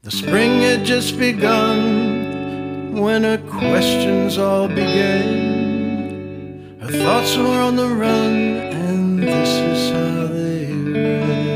The spring had just begun when her questions all began. Her thoughts were on the run, and this is how they ran.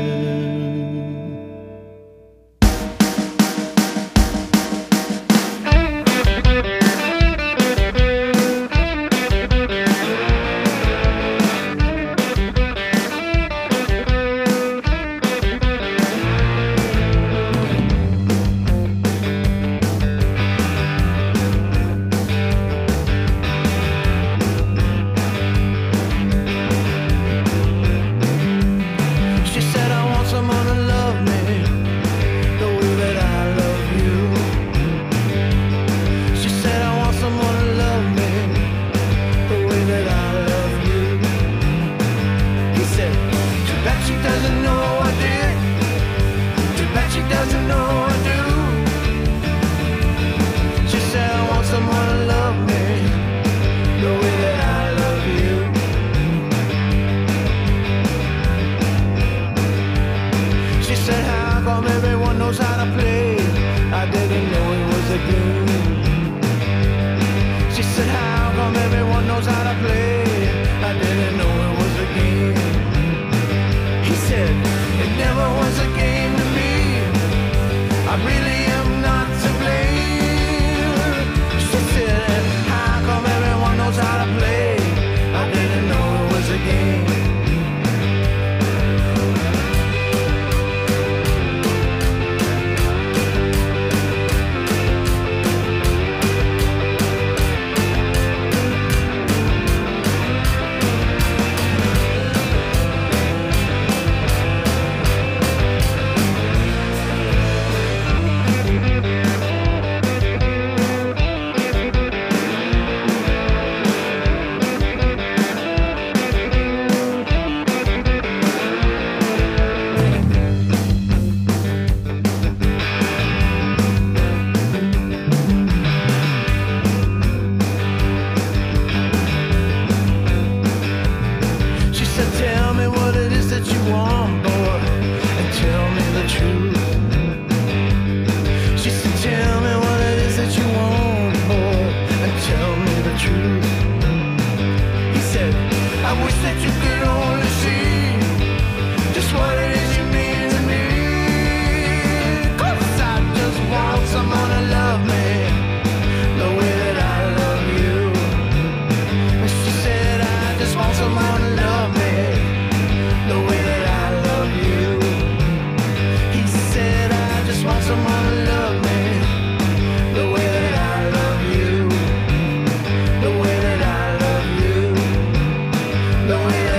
The way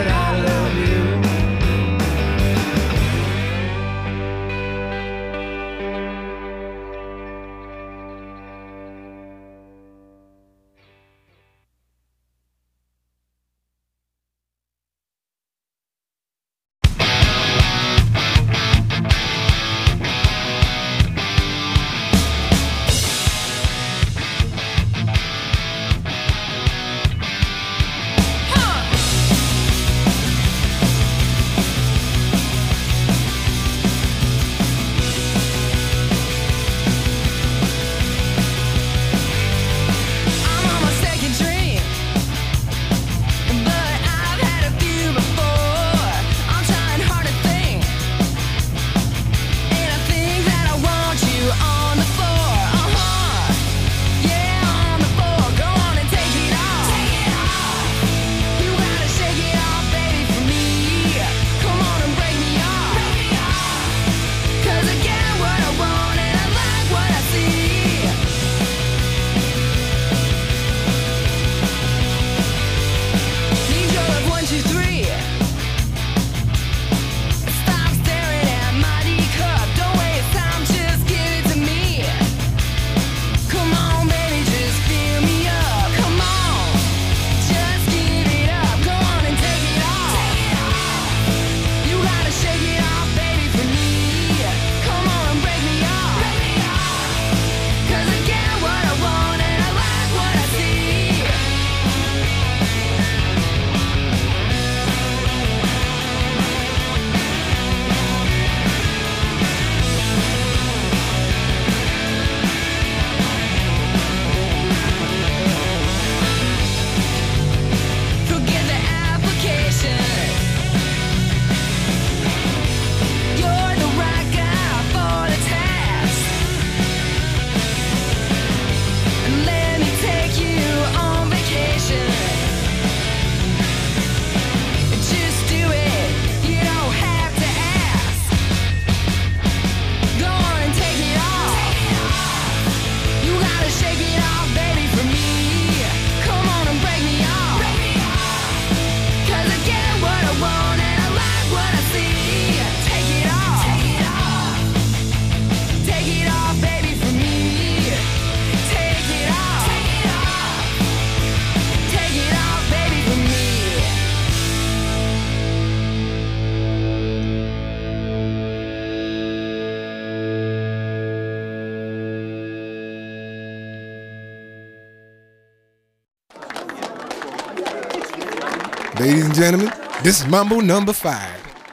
Ladies and gentlemen, this is Mambo number 5.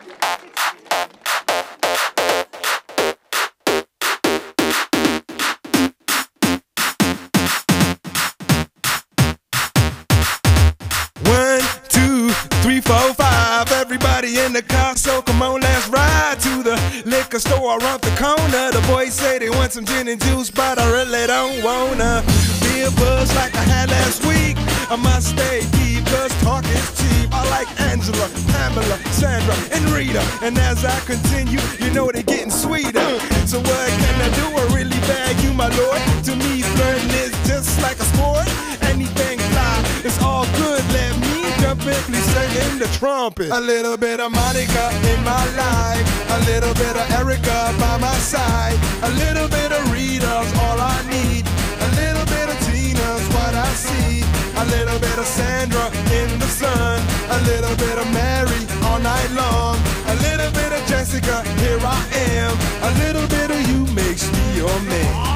One, two, three, four, five. Everybody in the car, so come on, let's ride to the liquor store around the corner. The boys say they want some gin and juice, but I really don't wanna be a buzz like I had last week. I must stay deep, cause talk is cheap. I like Angela, Pamela, Sandra, and Rita. And as I continue, you know they're getting sweeter. So what can I do? I really bag you, my lord. To me, flirting is just like a sport. Anything fly, it's all good. Let me jump in, please sing in the trumpet. A little bit of Monica in my life, a little bit of Erica by my side, a little bit of Rita's all I need, a little bit of Tina's what I see, a little bit of Sandra in the sun, a little bit of Mary all night long, a little bit of Jessica, here I am, a little bit of you makes me your man.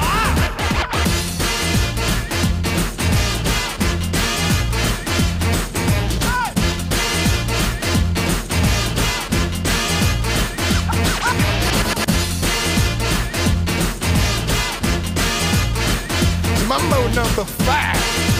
Mambo number 5.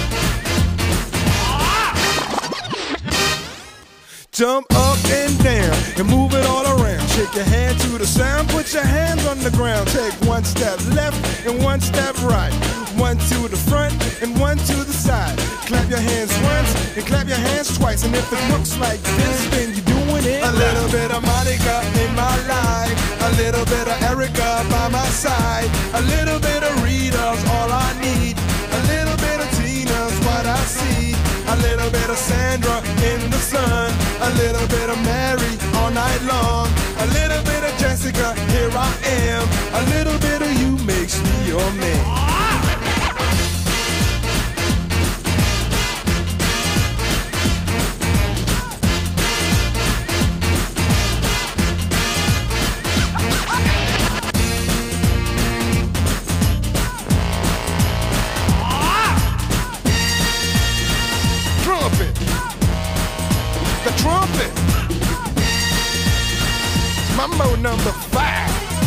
Jump up and down and move it all around. Shake your hand to the sound, put your hands on the ground. Take one step left and one step right. One to the front and one to the side. Clap your hands once and clap your hands twice. And if it looks like this, then you're doing it. A little bit of Monica in my life, a little bit of Erica by my side, a little bit of Rita's all I need, a little bit of Tina's what I see, a little bit of Sandra in the sun, a little bit of Mary all night long, a little bit of Jessica, here I am, a little bit of you makes me your man. The trumpet. Mambo number 5.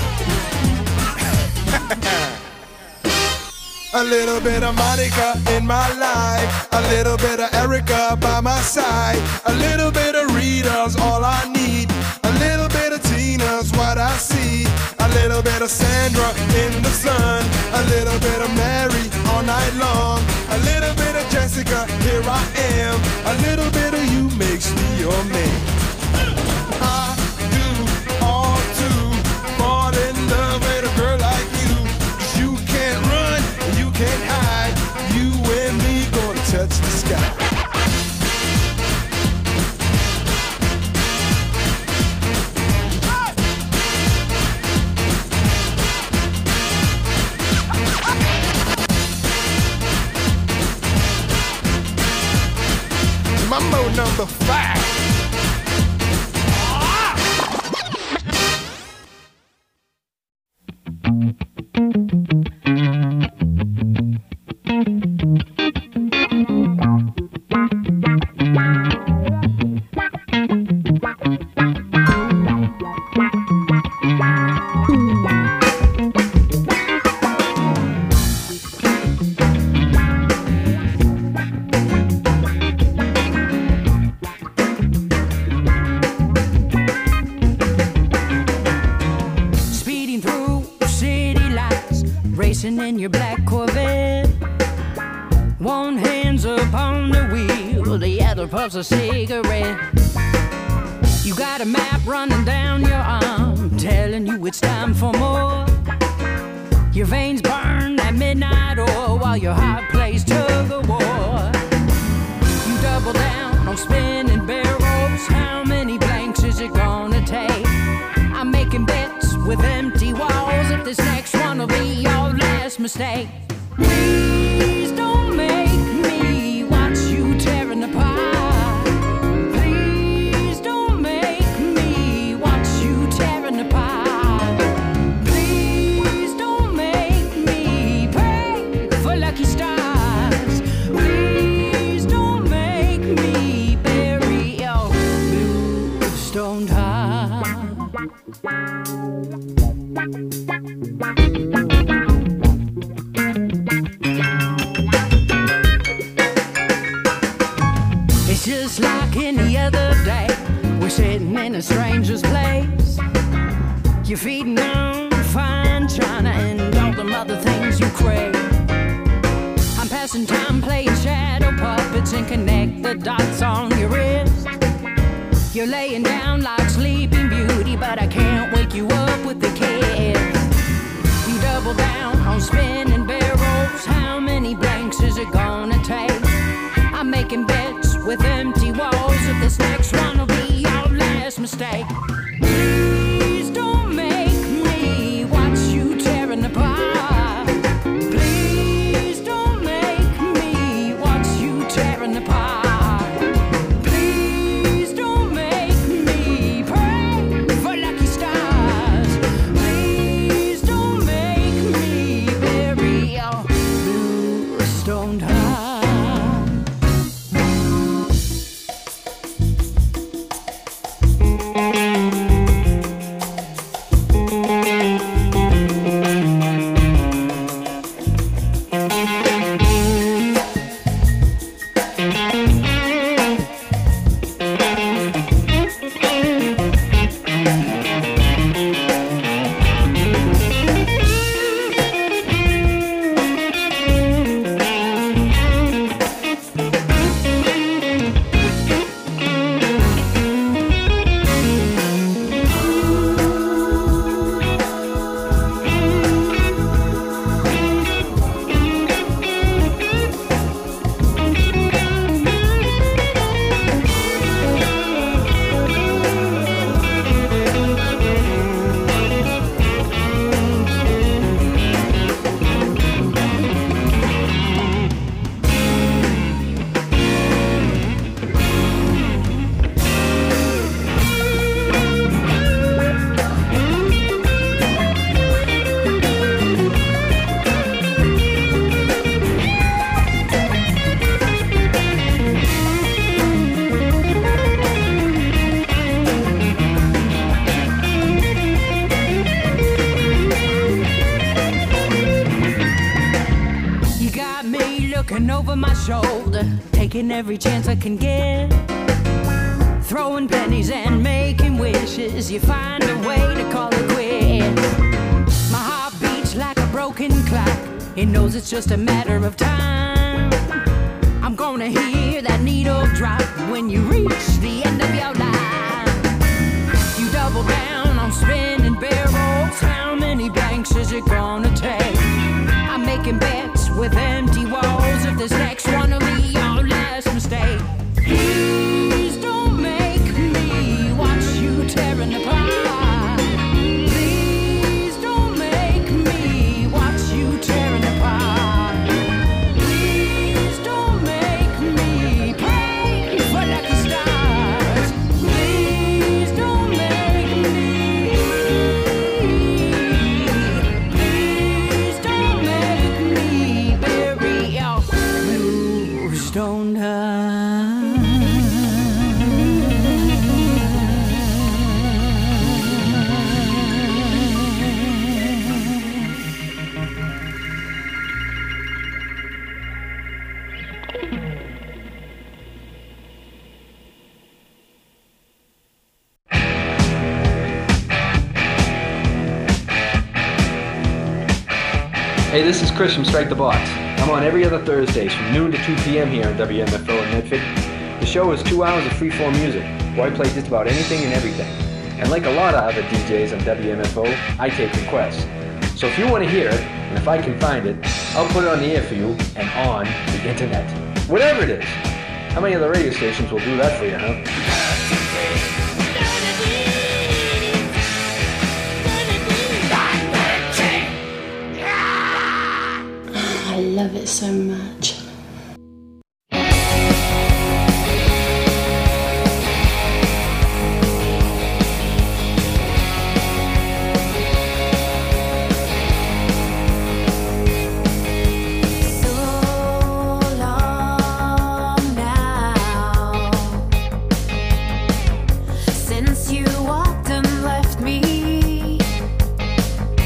A little bit of Monica in my life, a little bit of Erica by my side, a little bit of Rita's all I need, a little bit of Tina's what I see, a little bit of Sandra in the sun, a little bit of Mary all night long, a little bit of Jessica, here I am, a little bit of you makes me your man. I do all to fall in love with a girl like you, 'cause you can't run, you can't hide, you and me gonna touch the sky. Mambo number 5. In your black Corvette, one hand's upon the wheel, the other puffs a cigarette. You got a map running down your arm, telling you it's time for more. Your veins burn at midnight oil while your heart plays tug of war. You double down on spinning barrels. How many blanks is it gonna take? I'm making bets with empty walls. If this next one will be your last mistake. Please don't make me watch you tearing apart. Please don't make me watch you tearing apart. Please don't make me pray for lucky stars. Please don't make me bury It's just like any other day. We're sitting in a stranger's place. You're feeding on fine china and all them other things you crave. I'm passing time playing shadow puppets and connect the dots on your wrist. You're laying down like Sleeping Beauty, but I can't wake you up with the kiss. You double down on spinning barrels. How many blanks is it gonna take? I'm making bets with empty walls. If this next one will be your last mistake. Please don't make me watch you tearing apart. Please don't make me watch you tearing apart. Please don't make me pray for lucky stars. Please don't make me bury your blue stoned heart. Over my shoulder, taking every chance I can get, throwing pennies and making wishes. You find a way to call it quits. My heart beats like a broken clock. It knows it's just a matter of time. I'm gonna hear that needle drop when you reach the end of your line. You double down on spinning barrels. How many blanks is it gonna take? I'm making bets with empty walls. If this next one will be your last mistake. Please don't make me watch you tearing apart. Please don't make me watch you tearing apart. Please don't make me pray for lucky stars. Please don't make me. Please don't make me bury your blue stoned heart. Hey, this is Chris from Strike the Box. I'm on every other Thursdays from noon to 2 p.m. here on WMFO in Medford. The show is 2 hours of freeform music, where I play just about anything and everything. And like a lot of other DJs on WMFO, I take requests. So if you want to hear it, and if I can find it, I'll put it on the air for you and on the internet. Whatever it is. How many other radio stations will do that for you, huh? I love it so much. Since you walked and left me,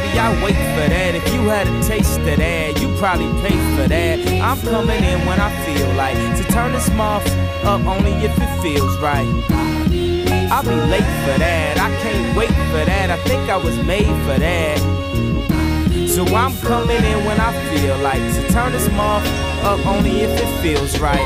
baby, I wait for that. If you had a taste of that, you probably pay for that. I'm coming in when I feel like to turn this motherfucker up only if it feels right. I'll be late for that, I can't wait for that. I think I was made for that. So I'm coming in when I feel like to turn this motherfucker up only if it feels right.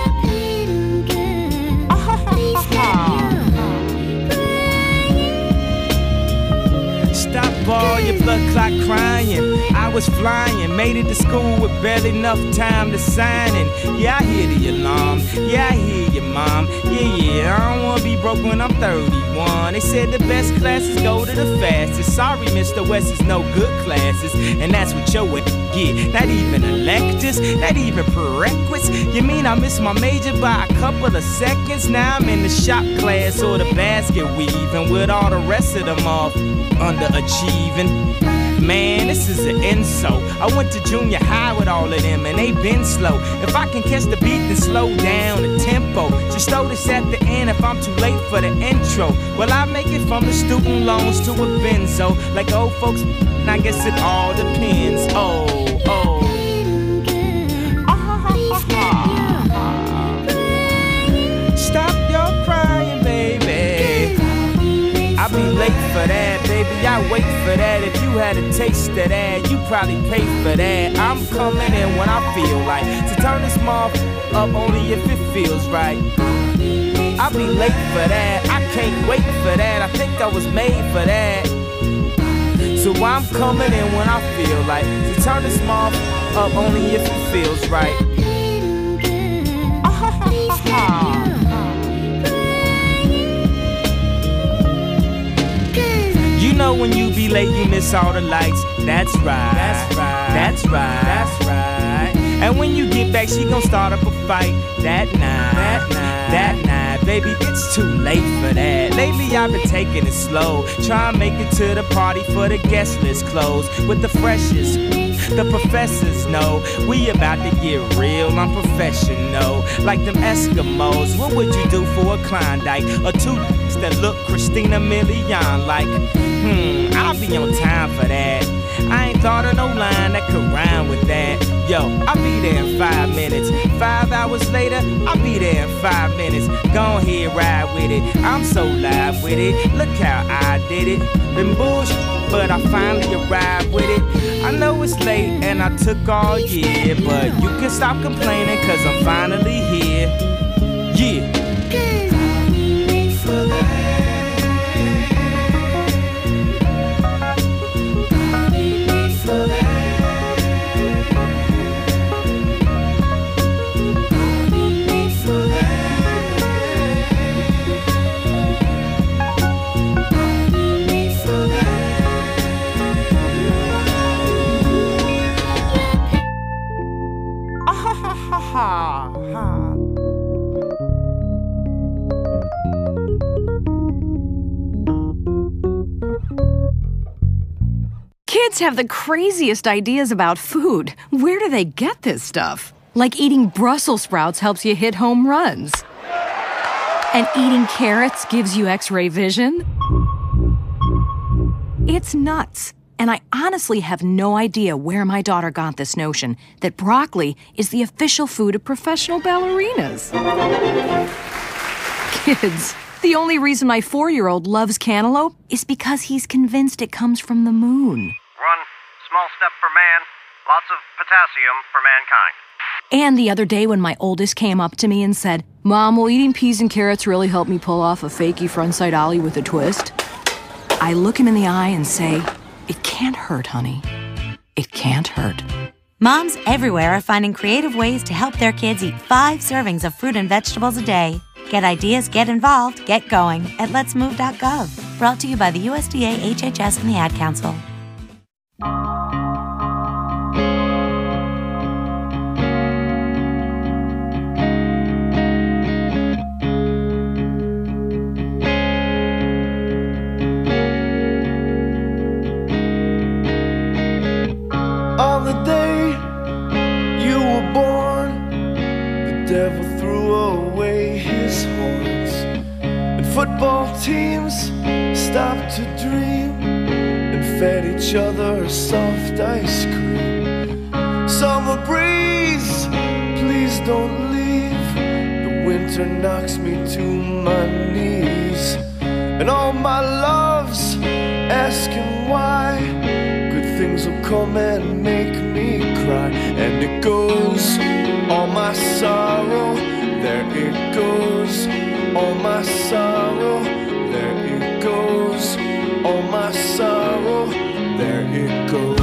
Stop all your blood clot crying. I was flying, made it to school with barely enough time to sign in. Yeah, I hear the alarm. Yeah, I hear your mom. Yeah, I don't wanna be broke when I'm 31. They said the best classes go to the fastest. Sorry, Mr. West is no good classes, and that's what your get. Not even electives, not even prerequisites. You mean I missed my major by a couple of seconds? Now I'm in the shop class or the basket weaving with all the rest of them off underachieving. Man, this is an insult. I went to junior high with all of them and they been slow. If I can catch the beat, then slow down the tempo. Just throw this at the end if I'm too late for the intro. Well, I make it from the student loans to a benzo. Like old folks, I guess it all depends. Oh. Stop your crying, baby. I'll be late for that, baby, I wait for that. If you had a taste of that, you probably pay for that. I'm coming in when I feel like to turn this motherfucker up only if it feels right. I'll be late for that, I can't wait for that. I think I was made for that. So I'm coming in when I feel like to turn this motherfucker up only if it feels right. You know when you be late, you miss all the lights. That's right. That's right. That's right. That's right. And when you get back, she gon' start up a fight. That night, baby, it's too late for that. Lately I've been taking it slow, try and make it to the party for the guest list closed with the freshest. The professors know we about to get real, I'm professional. Like them Eskimos, what would you do for a Klondike? Or two that look Christina Milian like? I'll be on time for that. I ain't thought of no line that could rhyme with that. Yo, I'll be there in 5 minutes. 5 hours later, I'll be there in 5 minutes. Go ahead, ride with it. I'm so live with it. Look how I did it. Been bullshit, but I finally arrived with it. I know it's late and I took all year, but you can stop complaining cause I'm finally here. Yeah. Kids have the craziest ideas about food. Where do they get this stuff? Like eating Brussels sprouts helps you hit home runs. And eating carrots gives you X-ray vision. It's nuts. And I honestly have no idea where my daughter got this notion that broccoli is the official food of professional ballerinas. Kids, the only reason my 4-year-old loves cantaloupe is because he's convinced it comes from the moon. One small step for man, lots of potassium for mankind. And the other day when my oldest came up to me and said, "Mom, will eating peas and carrots really help me pull off a fakey frontside ollie with a twist?" I look him in the eye and say, "It can't hurt, honey. It can't hurt." Moms everywhere are finding creative ways to help their kids eat 5 servings of fruit and vegetables a day. Get ideas, get involved, get going at letsmove.gov. Brought to you by the USDA, HHS, and the Ad Council. On the day you were born, the devil threw away his horns, and football teams stopped to dream, and fed each other soft ice cream. Summer breeze, please don't leave. The winter knocks me to my knees. And all my loves asking why. Good things will come and make me cry. And it goes, all my sorrow, there it goes. All my sorrow, there it goes. All my sorrow, there it goes.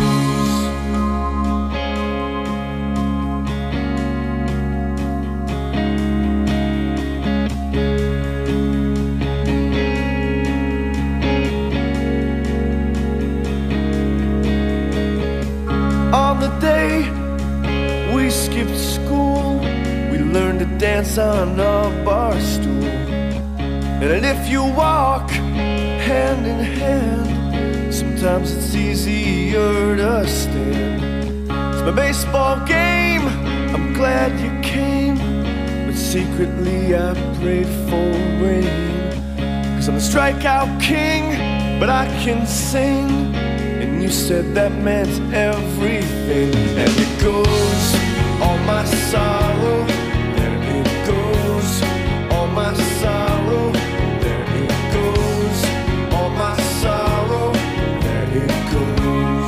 On the day we skipped school, we learned to dance on a bar stool. And if you walk hand in hand, sometimes it's easier to stand. It's my baseball game, I'm glad you came, but secretly I prayed for rain. 'Cause I'm the strikeout king, but I can sing. And you said that meant everything. And it goes, all my sorrow, there it goes. All my sorrow, there it goes. All my sorrow, there it goes.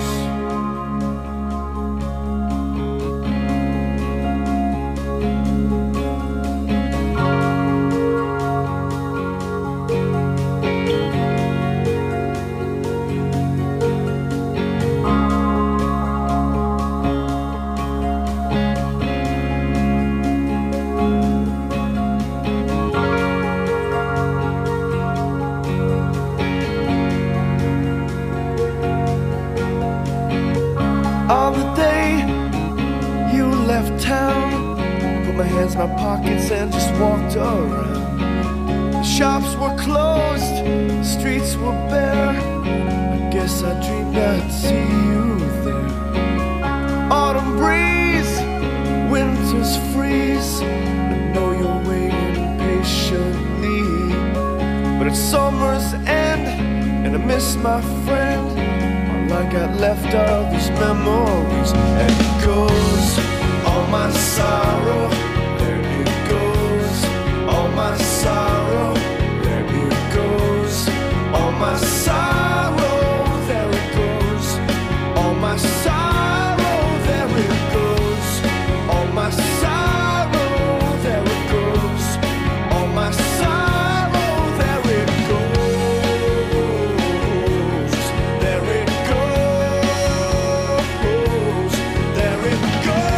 On the day you left town, put my hands in my pockets and just walked around. The shops were closed, streets were bare. I guess I dreamed I'd see you there. Autumn breeze, winter's freeze. I know you're waiting patiently, but it's summer's end and I miss my friend. All I got left are these memories. And it goes, all my sorrow, there it goes. All my sorrow, there it goes. All my sorrow, there it goes. All my sorrow, there it goes. All my sorrow, there it goes. All my sorrow, there it goes. There it goes. There it goes.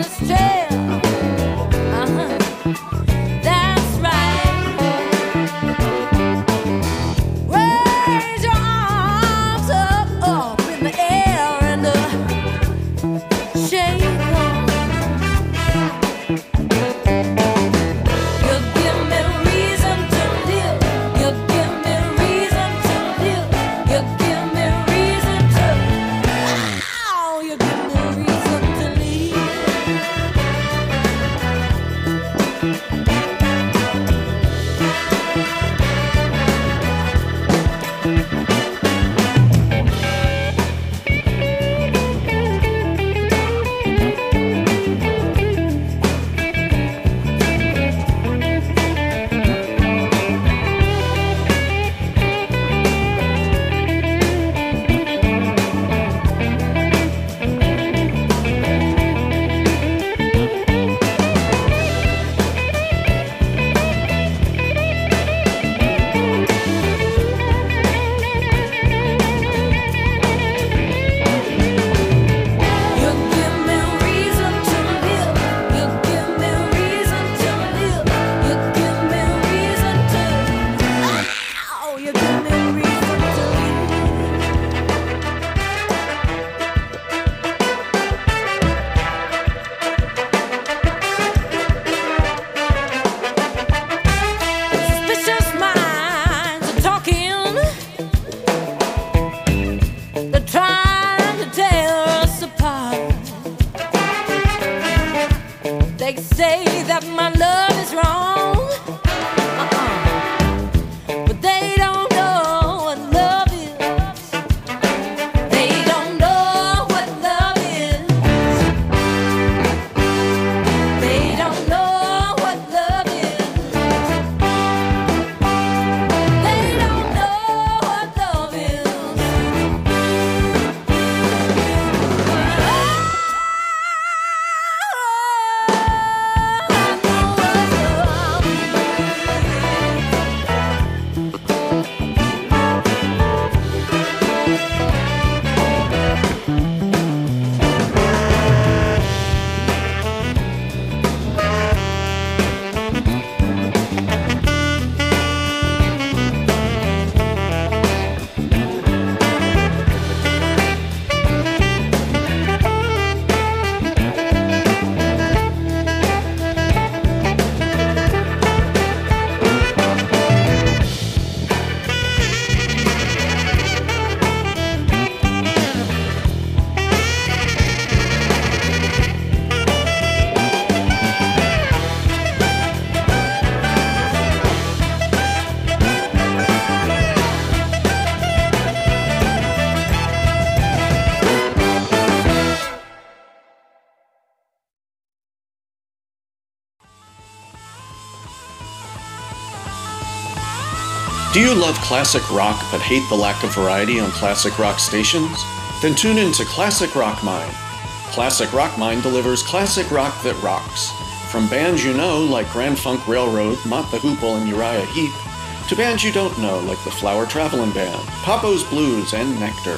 Do you love classic rock but hate the lack of variety on classic rock stations? Then tune in to Classic Rock Mine. Classic Rock Mine delivers classic rock that rocks. From bands you know like Grand Funk Railroad, Mott the Hoople, and Uriah Heep, to bands you don't know like the Flower Travelin' Band, Papo's Blues, and Nectar.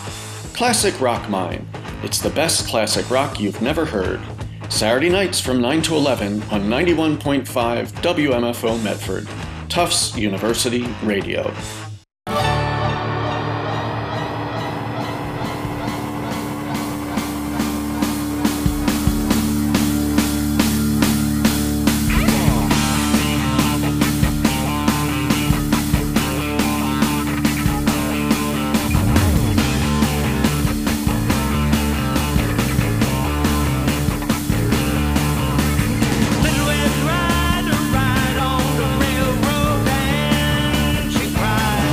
Classic Rock Mine. It's the best classic rock you've never heard. Saturday nights from 9 to 11 on 91.5 WMFO Medford. Tufts University Radio. Ride on the railroad and she cried.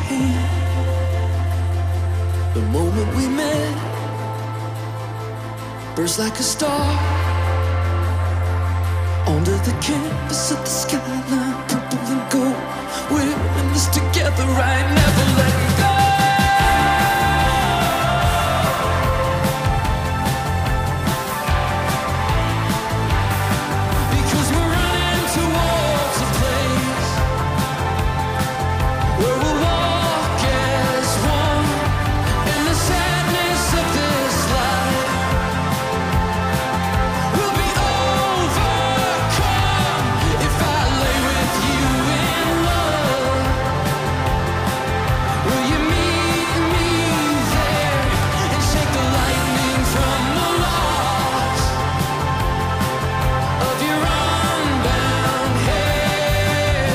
hand. The moment we met, burst like a star under the canvas of the skyline, purple and gold. We're in this together, right? Never letting go. Because we're running towards a place where we'll walk as one in the sadness of this life. We'll be overcome if I lay with you in love. Will you meet me there and shake the lightning from the locks of your unbound hair?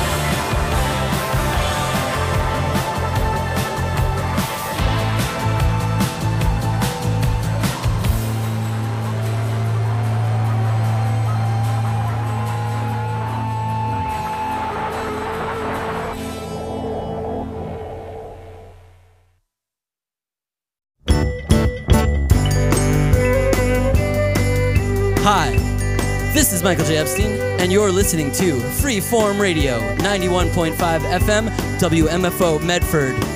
Hi, this is Michael J. Epstein, and you're listening to Freeform Radio, 91.5 FM, WMFO Medford.